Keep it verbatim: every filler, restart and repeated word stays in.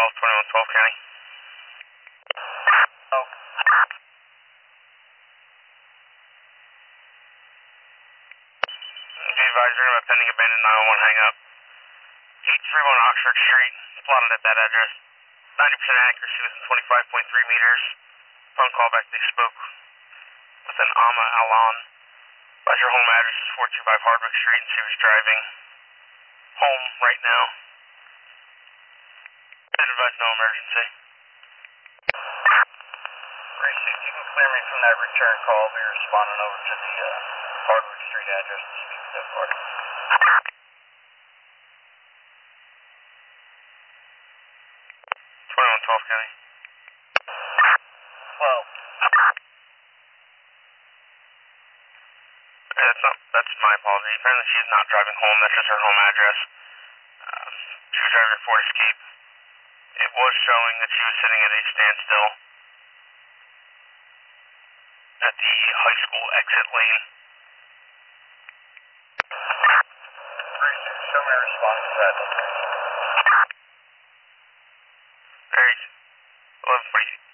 twelve, twenty-one twelve County. Oh. Be advised, you're going to have pending abandoned nine one one hang up. eight three one Oxford Street, plotted at that address. ninety percent accuracy within twenty-five point three meters. Phone callback, they spoke with an Ama Alan. But your home address is four two five Hardwick Street, and she was driving home right now. Been advised, no emergency. Precinct, you can clear me from that return call. I'll be responding over to the uh, Hardwick Street address to speak with that party. twenty-one twelve County. twelve. Hey, that's not, that's my apology. Apparently she's not driving home, that's just her home address. Um, she was driving a Ford Escape. It was showing that she was sitting at a standstill at the high school exit lane. Precinct, show me a response to that location. There you go. eleven forty.